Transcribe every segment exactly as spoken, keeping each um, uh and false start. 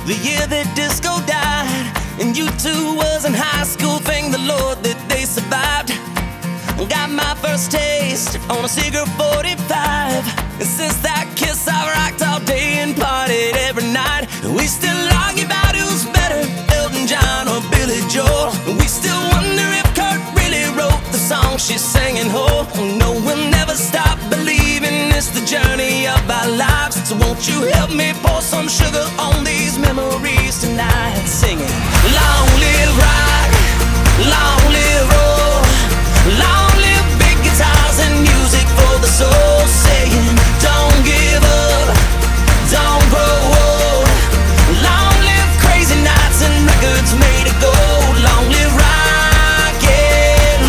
the year that disco died, and U two was in high school. Thank the Lord that they survived. Got my first taste on a cigarette forty-five, and since that kiss I rocked all day and partied every night. We still argue about who's better, Elton John or Billy Joel. We still wonder if Kurt really wrote the song she's singing. Oh no, we'll never stop believing it's the journey of our lives. So won't you help me pour some sugar on these memories tonight, singing long live rock, long live roll, long live big guitars and music for the soul, saying don't give up, don't grow old, long live crazy nights and records made of gold, long live rock and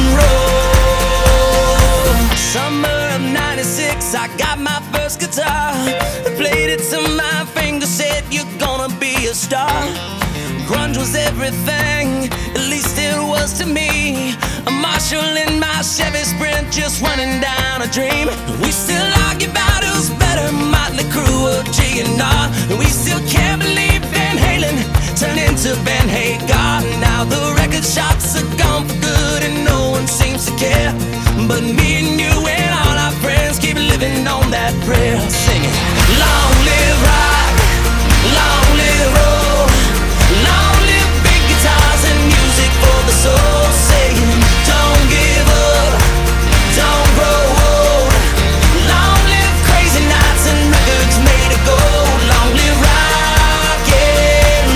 roll. Summer of ninety-six, I got my first guitar, I played it till my fingers said you're gonna be a star. Grunge was everything, at least it was to me. A Marshall in my Chevy Sprint, just running down a dream. We still argue about who's better, Motley Crue or G N R. We still can't believe Van Halen turned into Van Hagar. Now the record shops are gone for good and no one seems to care. But me and you and all our friends keep living on that prayer, singing long live rock, long live roll, long live big guitars and music for the soul, saying don't give up, don't grow old, long live crazy nights and records made of gold, long live rock and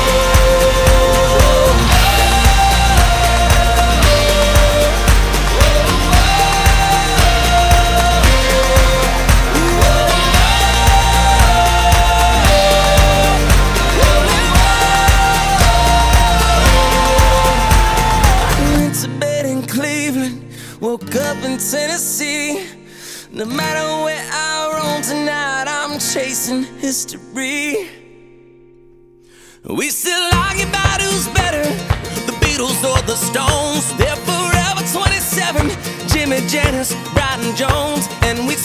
roll. Went to bed in Cleveland, woke up in Tennessee. No matter where I roam tonight, I'm chasing history. We still argue about who's better, the Beatles or the Stones. They're forever twenty-seven, Jimmy, Janis, Brian Jones. And we